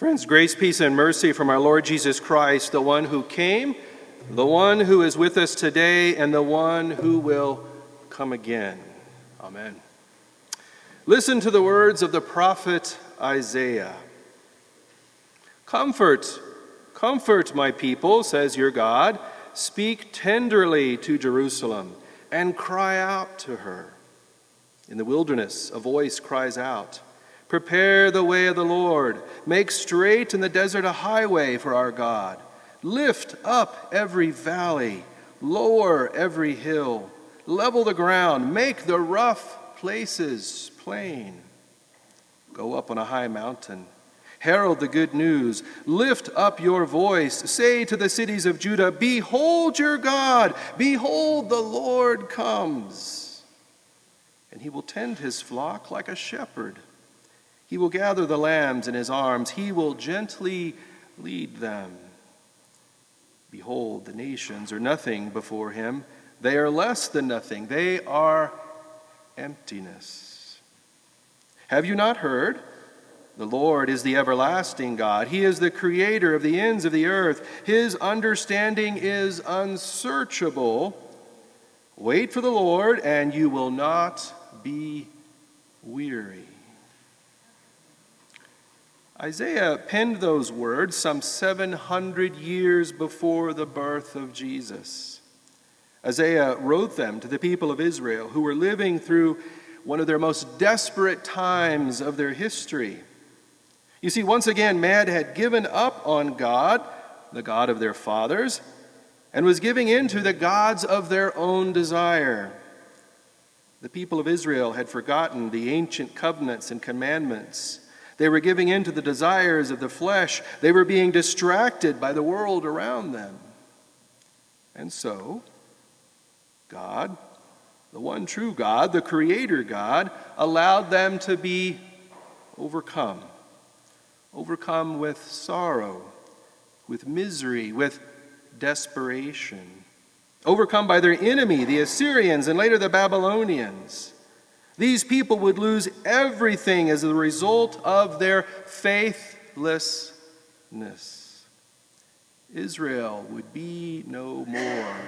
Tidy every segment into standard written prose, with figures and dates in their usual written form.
Friends, grace, peace, and mercy from our Lord Jesus Christ, the one who came, the one who is with us today, and the one who will come again. Amen. Listen to the words of the prophet Isaiah. Comfort, comfort my people, says your God. Speak tenderly to Jerusalem and cry out to her. In the wilderness, a voice cries out, prepare the way of the Lord. Make straight in the desert a highway for our God. Lift up every valley, lower every hill. Level the ground, make the rough places plain. Go up on a high mountain. Herald the good news. Lift up your voice. Say to the cities of Judah, behold your God. Behold, the Lord comes. And he will tend his flock like a shepherd. He will gather the lambs in his arms. He will gently lead them. Behold, the nations are nothing before him. They are less than nothing. They are emptiness. Have you not heard? The Lord is the everlasting God. He is the creator of the ends of the earth. His understanding is unsearchable. Wait for the Lord, and you will not be weary. Isaiah penned those words some 700 years before the birth of Jesus. Isaiah wrote them to the people of Israel who were living through one of their most desperate times of their history. You see, once again, man had given up on God, the God of their fathers, and was giving in to the gods of their own desire. The people of Israel had forgotten the ancient covenants and commandments. They were giving in to the desires of the flesh. They were being distracted by the world around them. And so, God, the one true God, the Creator God, allowed them to be overcome. Overcome with sorrow, with misery, with desperation. Overcome by their enemy, the Assyrians, and later the Babylonians. These people would lose everything as a result of their faithlessness. Israel would be no more.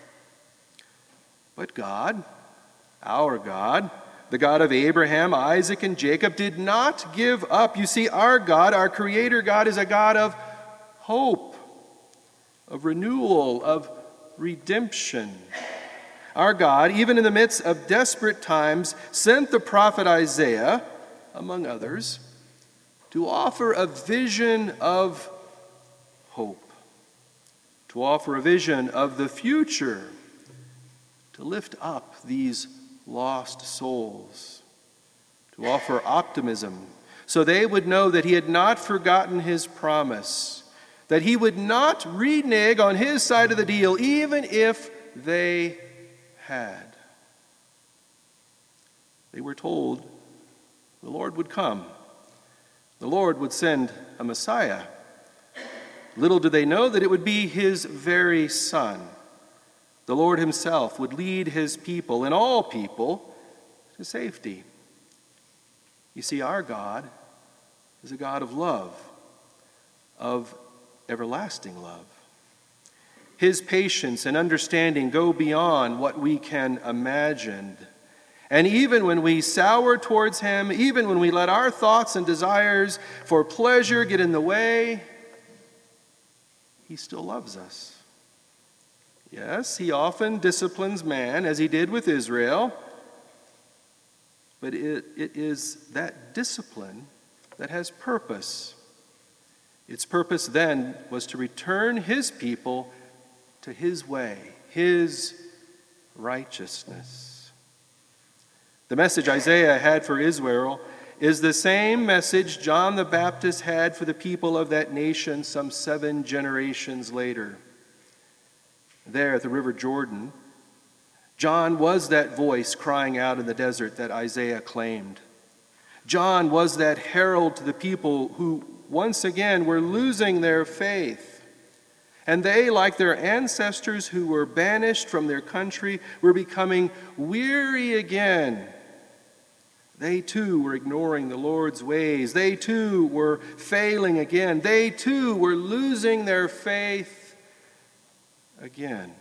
But God, our God, the God of Abraham, Isaac, and Jacob, did not give up. You see, our God, our Creator God, is a God of hope, of renewal, of redemption. Our God, even in the midst of desperate times, sent the prophet Isaiah, among others, to offer a vision of hope, to offer a vision of the future, to lift up these lost souls, to offer optimism, so they would know that he had not forgotten his promise, that he would not renege on his side of the deal, even if they had. They were told the Lord would come. The Lord would send a Messiah. Little did they know that it would be his very Son. The Lord himself would lead his people and all people to safety. You see, our God is a God of love, of everlasting love. His patience and understanding go beyond what we can imagine. And even when we sour towards him, even when we let our thoughts and desires for pleasure get in the way, he still loves us. Yes, he often disciplines man, as he did with Israel, but it is that discipline that has purpose. Its purpose then was to return his people to his way, his righteousness. The message Isaiah had for Israel is the same message John the Baptist had for the people of that nation some 7 generations later. There at the River Jordan, John was that voice crying out in the desert that Isaiah claimed. John was that herald to the people who once again were losing their faith. And they, like their ancestors who were banished from their country, were becoming weary again. They too were ignoring the Lord's ways. They too were failing again. They too were losing their faith again.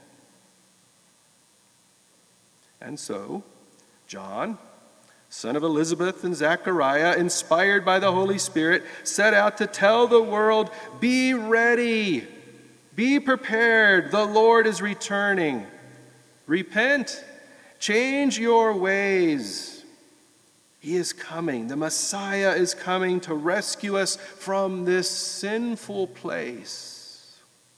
And so, John, son of Elizabeth and Zechariah, inspired by the Holy Spirit, set out to tell the world, be ready, be prepared, the Lord is returning. Repent, change your ways. He is coming. The Messiah is coming to rescue us from this sinful place.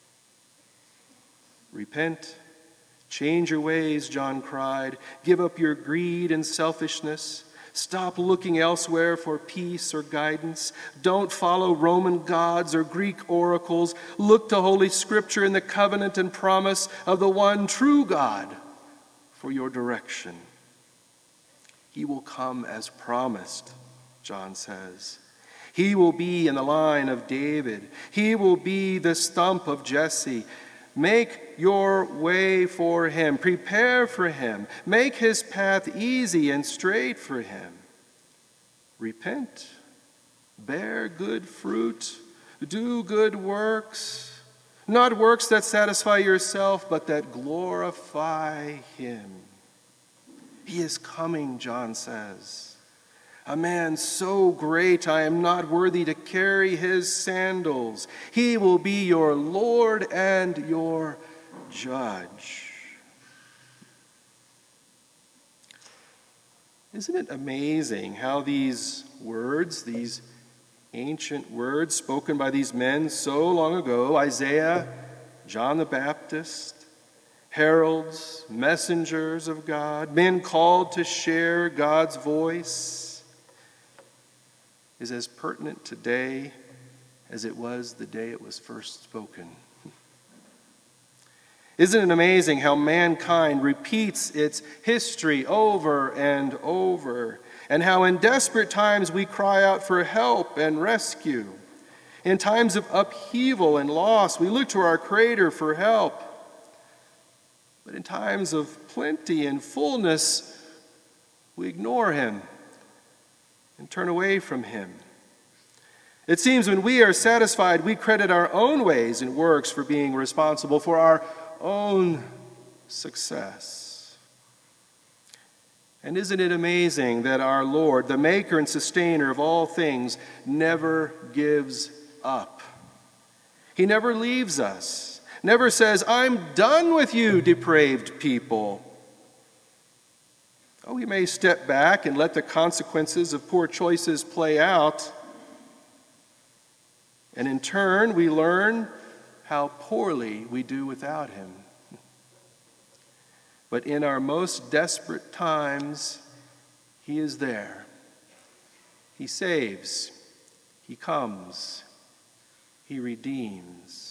Repent, change your ways, John cried. Give up your greed and selfishness. Stop looking elsewhere for peace or guidance. Don't follow Roman gods or Greek oracles. Look to Holy Scripture and the covenant and promise of the one true God for your direction. He will come as promised, John says. He will be in the line of David. He will be the stump of Jesse. Make your way for him. Prepare for him. Make his path easy and straight for him. Repent. Bear good fruit. Do good works. Not works that satisfy yourself, but that glorify him. He is coming, John says. A man so great I am not worthy to carry his sandals. He will be your Lord and your judge. Isn't it amazing how these words, these ancient words spoken by these men so long ago, Isaiah, John the Baptist, heralds, messengers of God, men called to share God's voice, is as pertinent today as it was the day it was first spoken. Isn't it amazing how mankind repeats its history over and over, and how in desperate times we cry out for help and rescue? In times of upheaval and loss, we look to our Creator for help. But in times of plenty and fullness, we ignore him and turn away from him. It seems when we are satisfied, we credit our own ways and works for being responsible for our own success. And isn't it amazing that our Lord, the maker and sustainer of all things, never gives up? He never leaves us. Never says, I'm done with you, depraved people. Oh, he may step back and let the consequences of poor choices play out. And in turn, we learn how poorly we do without him. But in our most desperate times, he is there. He saves. He comes. He redeems.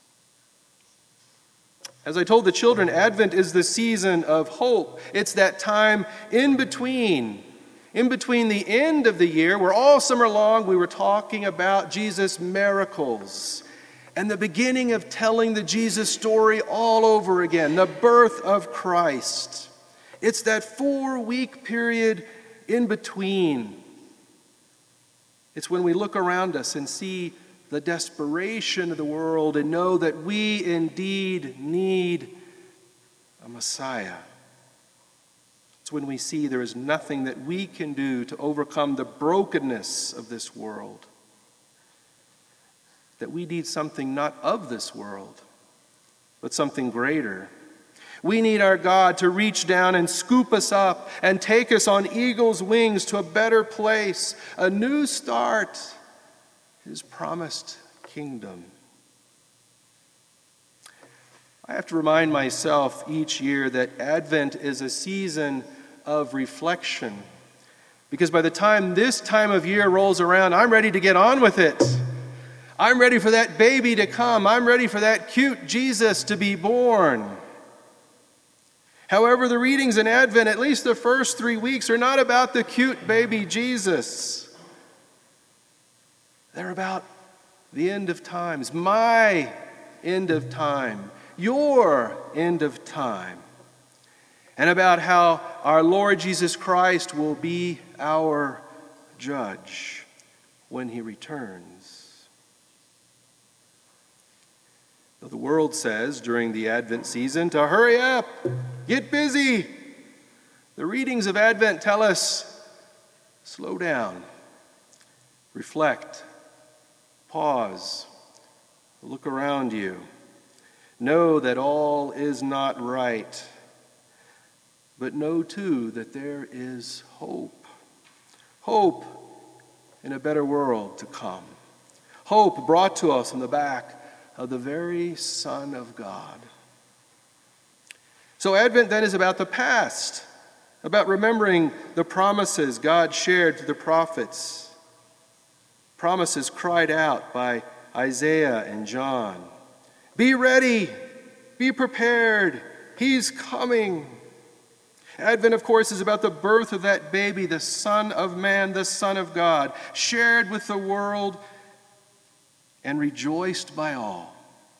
As I told the children, Advent is the season of hope. It's that time in between the end of the year, where all summer long we were talking about Jesus' miracles, and the beginning of telling the Jesus story all over again, the birth of Christ. It's that 4-week period in between. It's when we look around us and see the desperation of the world and know that we indeed need a Messiah. It's when we see there is nothing that we can do to overcome the brokenness of this world. That we need something not of this world, but something greater. We need our God to reach down and scoop us up and take us on eagle's wings to a better place, a new start, his promised kingdom. I have to remind myself each year that Advent is a season of reflection, because by the time this time of year rolls around, I'm ready to get on with it. I'm ready for that baby to come. I'm ready for that cute Jesus to be born. However, the readings in Advent, at least the first 3 weeks, are not about the cute baby Jesus. They're about the end of times, my end of time, your end of time. and about how our Lord Jesus Christ will be our judge when he returns. Though the world says during the Advent season to hurry up, get busy, the readings of Advent tell us, slow down, reflect, pause, look around you. Know that all is not right, but know too that there is hope. Hope in a better world to come. Hope brought to us on the back of the very Son of God. So Advent then is about the past, about remembering the promises God shared to the prophets, promises cried out by Isaiah and John. Be ready, be prepared, he's coming. Advent, of course, is about the birth of that baby, the Son of Man, the Son of God, shared with the world and rejoiced by all.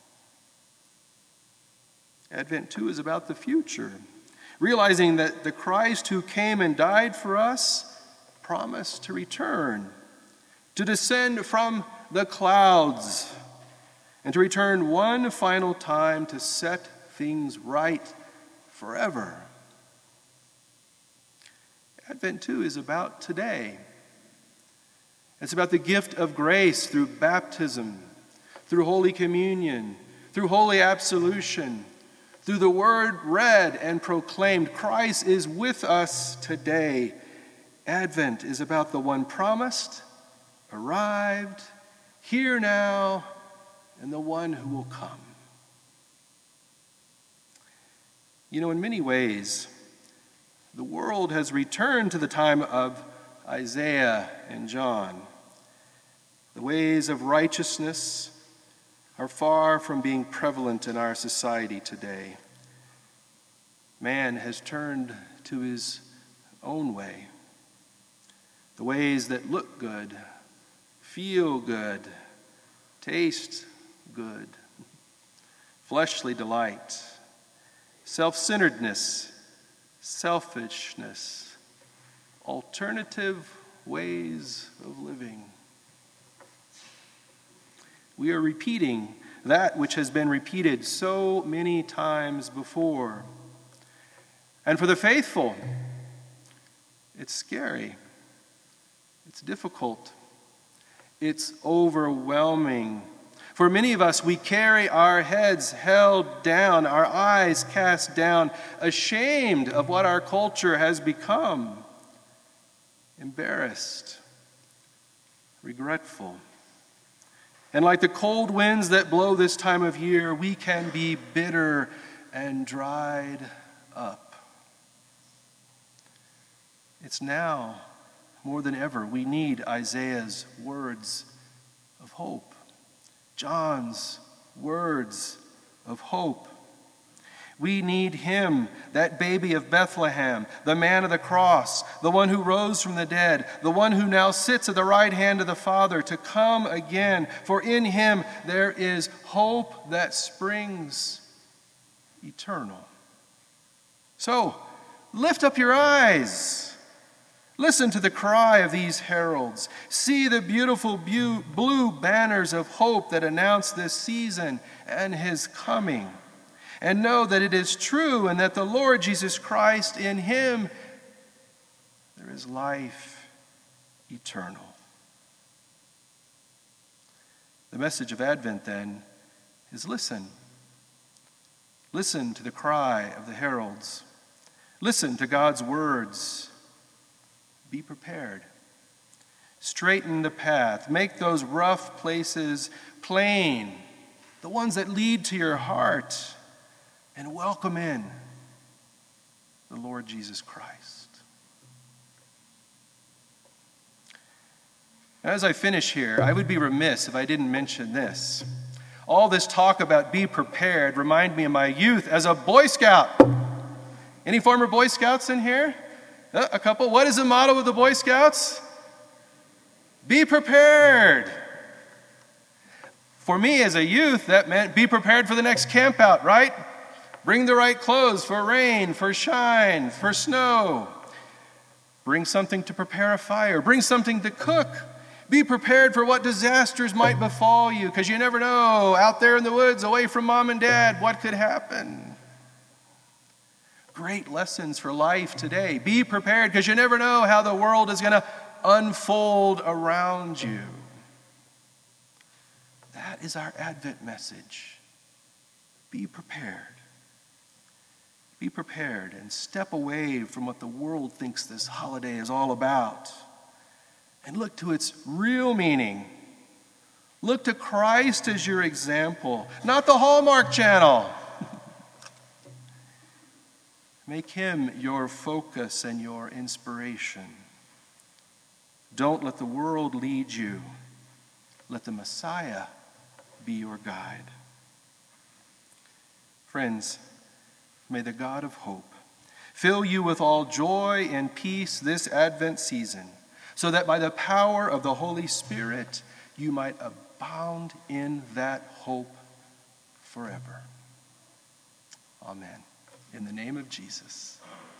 Advent, too, is about the future, realizing that the Christ who came and died for us promised to return, to descend from the clouds, and to return one final time to set things right forever. Advent, too, is about today. It's about the gift of grace through baptism, through Holy Communion, through Holy Absolution, through the Word read and proclaimed. Christ is with us today. Advent is about the one promised, arrived, here now, and the one who will come. You know, in many ways, the world has returned to the time of Isaiah and John. The ways of righteousness are far from being prevalent in our society today. Man has turned to his own way. The ways that look good, feel good, taste good, fleshly delight, self-centeredness, selfishness, alternative ways of living. We are repeating that which has been repeated so many times before. And for the faithful, it's scary, it's difficult, it's overwhelming. For many of us, we carry our heads held down, our eyes cast down, ashamed of what our culture has become, embarrassed, regretful. And like the cold winds that blow this time of year, we can be bitter and dried up. It's now, more than ever, we need Isaiah's words of hope. John's words of hope. We need him, that baby of Bethlehem, the man of the cross, the one who rose from the dead, the one who now sits at the right hand of the Father, to come again. For in him there is hope that springs eternal. So, lift up your eyes. Listen to the cry of these heralds. See the beautiful blue banners of hope that announce this season and his coming. And know that it is true, and that the Lord Jesus Christ, in him, there is life eternal. The message of Advent, then, is listen. Listen to the cry of the heralds. Listen to God's words. Be prepared. Straighten the path. Make those rough places plain, the ones that lead to your heart, and welcome in the Lord Jesus Christ. As I finish here, I would be remiss if I didn't mention this. All this talk about be prepared remind me of my youth as a Boy Scout. Any former Boy Scouts in here? A couple. What is the motto of the Boy Scouts? Be prepared. For me as a youth, that meant be prepared for the next camp out, right? Bring the right clothes for rain, for shine, for snow. Bring something to prepare a fire. Bring something to cook. Be prepared for what disasters might befall you, because you never know, out there in the woods, away from mom and dad, what could happen. Great lessons for life today. Be prepared, because you never know how the world is going to unfold around you. That is our Advent message. Be prepared. Be prepared and step away from what the world thinks this holiday is all about and look to its real meaning. Look to Christ as your example, not the Hallmark Channel. Make him your focus and your inspiration. Don't let the world lead you. Let the Messiah be your guide. Friends, may the God of hope fill you with all joy and peace this Advent season, so that by the power of the Holy Spirit you might abound in that hope forever. Amen. In the name of Jesus.